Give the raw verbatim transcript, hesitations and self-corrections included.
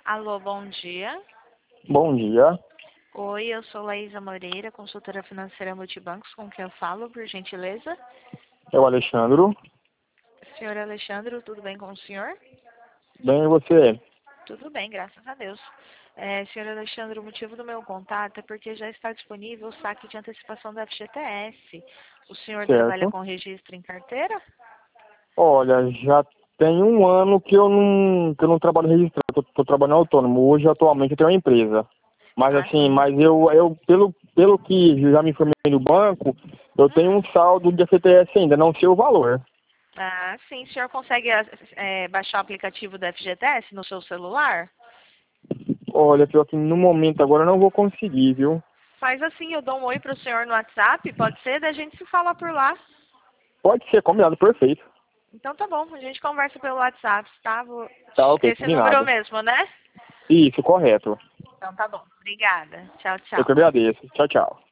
Alô, bom dia. Bom dia. Oi, eu sou Laísa Moreira, consultora financeira Multibancos, com quem eu falo, por gentileza. É o Alexandro. Senhor Alexandre, tudo bem com o senhor? Bem, e você? Tudo bem, graças a Deus. É, senhor Alexandre, o motivo do meu contato é porque já está disponível o saque de antecipação da F G T S. O senhor trabalha Certo. com registro em carteira? Olha, já tem um ano que eu não, que eu não trabalho registrado, tô, tô trabalhando autônomo. Hoje, atualmente, eu tenho uma empresa. Mas Ah, assim, sim. mas eu, eu pelo, pelo que já me informei no banco, eu tenho um saldo de F T S ainda, não sei o valor. Ah, sim. O senhor consegue é, baixar o aplicativo da F G T S no seu celular? Olha, pior que no momento agora eu não vou conseguir, viu? Faz assim, eu dou um oi pro senhor no WhatsApp, pode ser? Daí a gente se fala por lá. Pode ser, combinado, perfeito. Então tá bom, a gente conversa pelo WhatsApp, tá? Vou... Tá, ok, Esse número combinado. mesmo, né? Isso, correto. Então tá bom. Obrigada. Tchau, Eu que tchau. agradeço. Tchau, tchau.